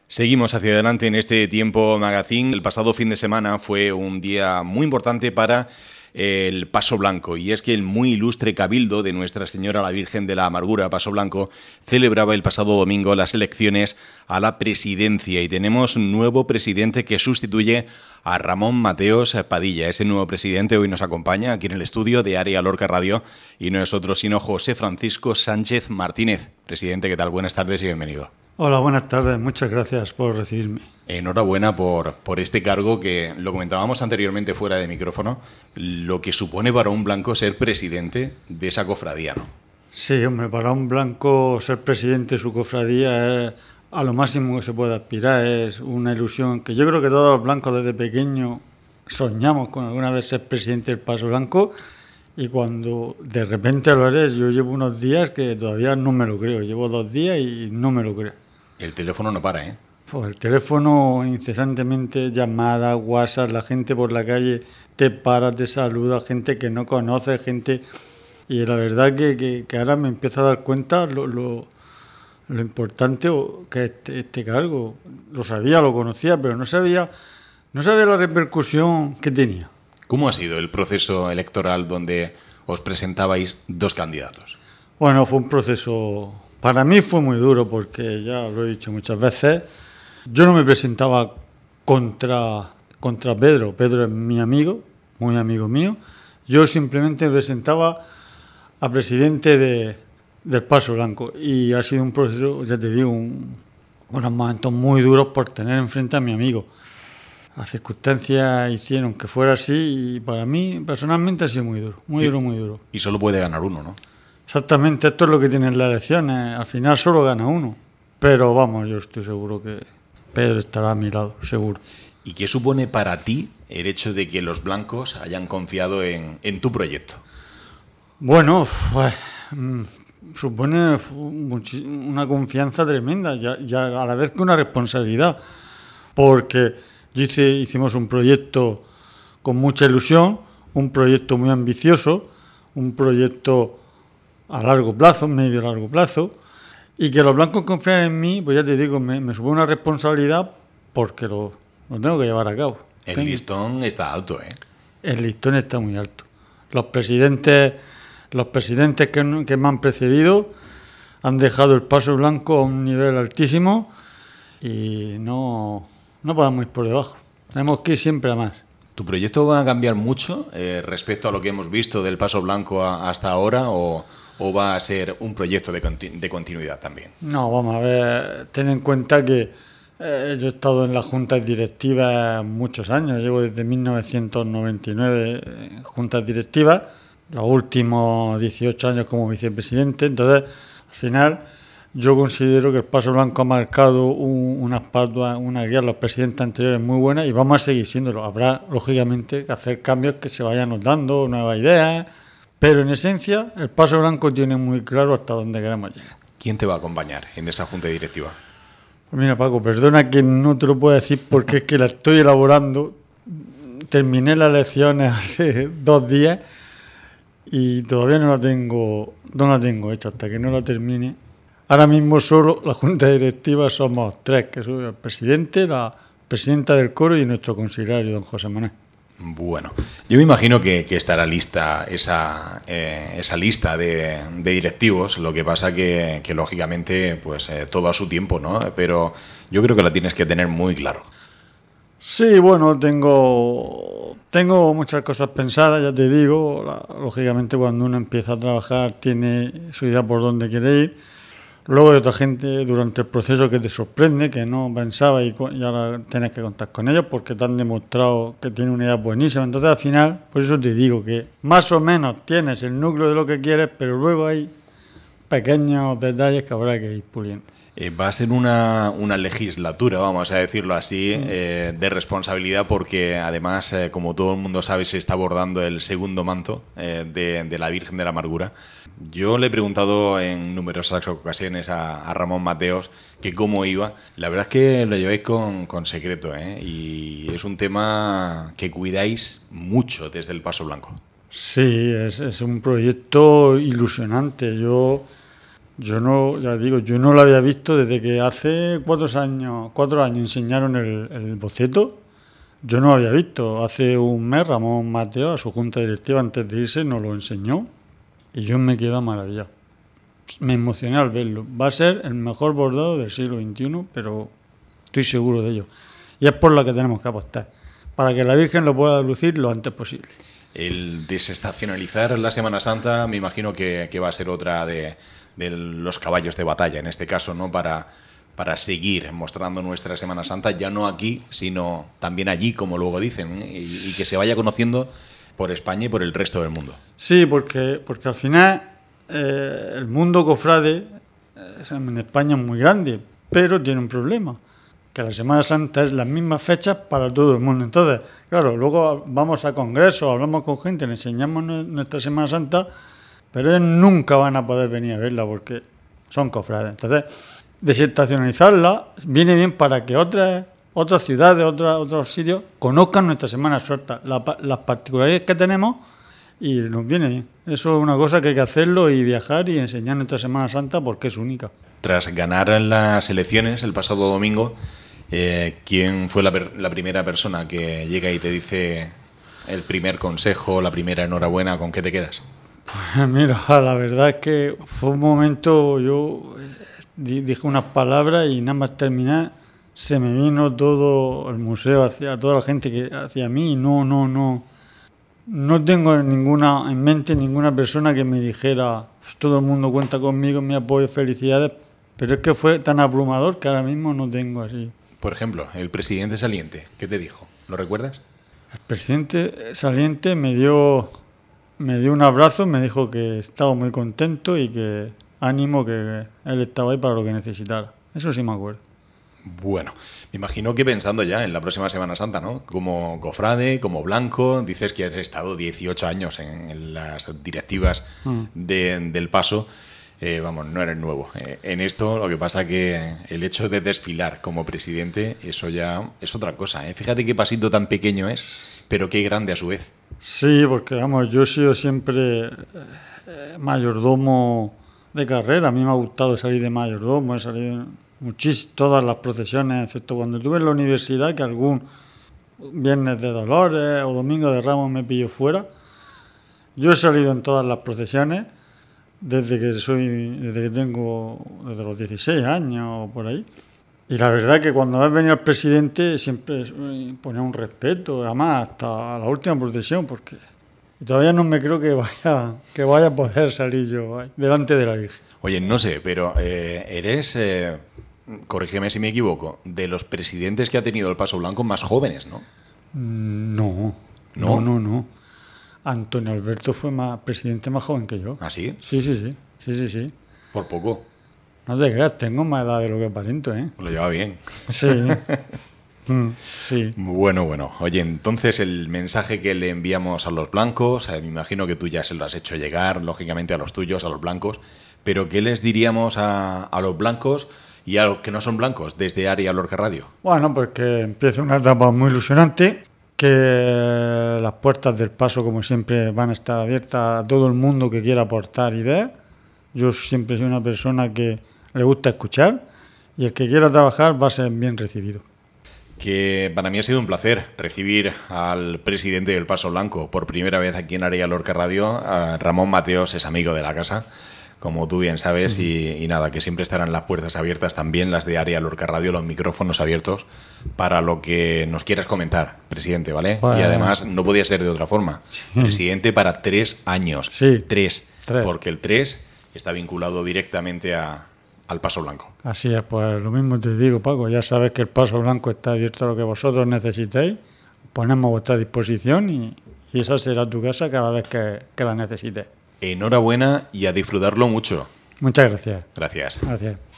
Seguimos hacia adelante en este Tiempo Magazine. El pasado fin de semana fue un día muy importante para el Paso Blanco, y es que el muy ilustre Cabildo de Nuestra Señora la Virgen de la Amargura, Paso Blanco, celebraba el pasado domingo las elecciones a la presidencia, y tenemos un nuevo presidente que sustituye a Ramón Mateos Padilla. Ese nuevo presidente hoy nos acompaña aquí en el estudio de Área Lorca Radio y no es otro sino José Francisco Sánchez Martínez. Presidente, ¿qué tal? Buenas tardes y bienvenido. Hola, buenas tardes. Muchas gracias por recibirme. Enhorabuena por este cargo que lo comentábamos anteriormente fuera de micrófono, lo que supone para un blanco ser presidente de esa cofradía, ¿no? Sí, hombre, para un blanco ser presidente de su cofradía es a lo máximo que se puede aspirar. Es una ilusión que yo creo que todos los blancos desde pequeños soñamos con alguna vez ser presidente del Paso Blanco, y cuando de repente lo eres, yo llevo unos días que todavía no me lo creo. Llevo 2 días y no me lo creo. El teléfono no para, ¿eh? Pues el teléfono incesantemente, llamadas, WhatsApp, la gente por la calle te para, te saluda, gente que no conoce, gente... Y la verdad que ahora me empiezo a dar cuenta lo importante que es este cargo. Lo sabía, lo conocía, pero no sabía la repercusión que tenía. ¿Cómo ha sido el proceso electoral donde os presentabais dos candidatos? Bueno, fue un proceso... Para mí fue muy duro porque, ya lo he dicho muchas veces, yo no me presentaba contra Pedro. Pedro es mi amigo, muy amigo mío. Yo simplemente me presentaba a presidente del Paso Blanco. Y ha sido un proceso, ya te digo, unos momentos muy duros por tener enfrente a mi amigo. Las circunstancias hicieron que fuera así y para mí personalmente ha sido muy duro, muy duro, muy duro. Y solo puede ganar uno, ¿no? Exactamente, esto es lo que tienen las elecciones. Al final solo gana uno. Pero vamos, yo estoy seguro que Pedro estará a mi lado, seguro. ¿Y qué supone para ti el hecho de que los blancos hayan confiado en tu proyecto? Bueno, pues supone una confianza tremenda y a la vez que una responsabilidad. Porque hicimos un proyecto con mucha ilusión, un proyecto muy ambicioso, un proyecto a largo plazo, medio largo plazo, y que los blancos confían en mí, pues ya te digo, me supone una responsabilidad porque lo tengo que llevar a cabo. El listón está alto, ¿eh? El listón está muy alto. Los presidentes que me han precedido han dejado el Paso Blanco a un nivel altísimo y no podemos ir por debajo. Tenemos que ir siempre a más. ¿Tu proyecto va a cambiar mucho respecto a lo que hemos visto del Paso Blanco hasta ahora o va a ser un proyecto de continuidad también? No, vamos a ver, ten en cuenta que yo he estado en las juntas directivas muchos años, llevo desde 1999 en juntas directivas, los últimos 18 años como vicepresidente. Entonces, al final, yo considero que el Paso Blanco ha marcado unas pautas, una guía a los presidentes anteriores muy buena y vamos a seguir siéndolo. Habrá, lógicamente, que hacer cambios que se vayan dando, nuevas ideas, pero en esencia, el Paso Blanco tiene muy claro hasta dónde queremos llegar. ¿Quién te va a acompañar en esa junta directiva? Pues mira, Paco, perdona que no te lo pueda decir porque es que la estoy elaborando. Terminé las elecciones hace 2 días y todavía no la tengo hecha hasta que no la termine. Ahora mismo solo la junta directiva somos 3, que soy el presidente, la presidenta del coro y nuestro consiliario, don José Manuel. Bueno, yo me imagino que estará lista esa lista de directivos. Lo que pasa que lógicamente pues todo a su tiempo, ¿no? Pero yo creo que la tienes que tener muy claro. Sí, bueno, tengo muchas cosas pensadas, ya te digo. Lógicamente cuando uno empieza a trabajar tiene su idea por dónde quiere ir. Luego hay otra gente durante el proceso que te sorprende, que no pensaba y ahora tienes que contar con ellos porque te han demostrado que tienen una idea buenísima. Entonces al final, por eso te digo que más o menos tienes el núcleo de lo que quieres, pero luego hay pequeños detalles que habrá que ir puliendo. Va a ser una legislatura, vamos a decirlo así, de responsabilidad porque además, como todo el mundo sabe, se está abordando el segundo manto de la Virgen de la Amargura. Yo le he preguntado en numerosas ocasiones a Ramón Mateos que cómo iba. La verdad es que lo lleváis con secreto, ¿eh? Y es un tema que cuidáis mucho desde el Paso Blanco. Sí, es un proyecto ilusionante. Yo Yo no, ya digo, yo no lo había visto desde que hace 4 años enseñaron el boceto. Yo no lo había visto. Hace un mes Ramón Mateo, a su junta directiva, antes de irse, nos lo enseñó y yo me quedé maravillado. Me emocioné al verlo. Va a ser el mejor bordado del siglo XXI, pero estoy seguro de ello. Y es por lo que tenemos que apostar, para que la Virgen lo pueda lucir lo antes posible. El desestacionalizar la Semana Santa, me imagino que va a ser otra de los caballos de batalla, en este caso, ¿no? Para seguir mostrando nuestra Semana Santa, ya no aquí, sino también allí, como luego dicen, y que se vaya conociendo por España y por el resto del mundo. Sí, porque al final el mundo cofrade en España es muy grande, pero tiene un problema, que la Semana Santa es las mismas fechas para todo el mundo. Entonces, claro, luego vamos a congresos, hablamos con gente, le enseñamos nuestra Semana Santa, pero ellos nunca van a poder venir a verla porque son cofrades. Entonces, desestacionalizarla viene bien para que otras ciudades, otros sitios conozcan nuestra Semana Santa, las particularidades que tenemos, y nos viene bien. Eso es una cosa que hay que hacerlo y viajar y enseñar nuestra Semana Santa porque es única. Tras ganar las elecciones el pasado domingo, ¿quién fue la primera persona que llega y te dice el primer consejo, la primera enhorabuena? ¿Con qué te quedas? Pues mira, la verdad es que fue un momento, yo dije unas palabras y nada más terminar se me vino todo el museo hacia toda la gente que hacia mí. No tengo en mente ninguna persona que me dijera todo el mundo cuenta conmigo, mi apoyo, felicidades, pero es que fue tan abrumador que ahora mismo no tengo así. Por ejemplo, el presidente saliente, ¿qué te dijo? ¿Lo recuerdas? El presidente saliente me dio un abrazo, me dijo que estaba muy contento y que ánimo, que él estaba ahí para lo que necesitara. Eso sí me acuerdo. Bueno, me imagino que pensando ya en la próxima Semana Santa, ¿no? Como cofrade, como blanco, dices que has estado 18 años en las directivas del Paso. Vamos, no eres nuevo. En esto lo que pasa que el hecho de desfilar como presidente, eso ya es otra cosa, ¿eh? Fíjate qué pasito tan pequeño es, pero qué grande a su vez. Sí, porque vamos, yo he sido siempre mayordomo de carrera. A mí me ha gustado salir de mayordomo, he salido todas las procesiones, excepto cuando estuve en la universidad, que algún viernes de Dolores o domingo de Ramos me pilló fuera. Yo he salido en todas las procesiones desde que tengo desde los 16 años o por ahí. Y la verdad que cuando ves venir al presidente siempre ponía un respeto, además hasta la última procesión, porque todavía no me creo que vaya a poder salir yo delante de la Virgen. Oye, no sé, pero eres, corrígeme si me equivoco, de los presidentes que ha tenido el Paso Blanco más jóvenes, ¿no? No. Antonio Alberto fue presidente más joven que yo. ¿Ah, sí? Sí. Por poco. No te creas, tengo más edad de lo que aparento, ¿eh? Lo lleva bien. Sí. Sí. Bueno. Oye, entonces el mensaje que le enviamos a los blancos, me imagino que tú ya se lo has hecho llegar, lógicamente, a los tuyos, a los blancos, pero ¿qué les diríamos a los blancos y a los que no son blancos desde Área Lorca Radio? Bueno, pues que empieza una etapa muy ilusionante, que las puertas del Paso, como siempre, van a estar abiertas a todo el mundo que quiera aportar ideas. Yo siempre soy una persona que le gusta escuchar y el que quiera trabajar va a ser bien recibido. Que para mí ha sido un placer recibir al presidente del Paso Blanco por primera vez aquí en Área Lorca Radio. Ramón Mateos es amigo de la casa, como tú bien sabes, y nada, que siempre estarán las puertas abiertas, también las de Área Lorca Radio, los micrófonos abiertos para lo que nos quieras comentar, presidente, ¿vale? Bueno. Y además no podía ser de otra forma. Sí. Presidente para 3 años. Sí. 3. Porque el 3 está vinculado directamente al Paso Blanco. Así es, pues lo mismo te digo, Paco, ya sabes que el Paso Blanco está abierto a lo que vosotros necesitéis, ponemos a vuestra disposición y esa será tu casa cada vez que la necesites. Enhorabuena y a disfrutarlo mucho. Muchas gracias. Gracias. Gracias.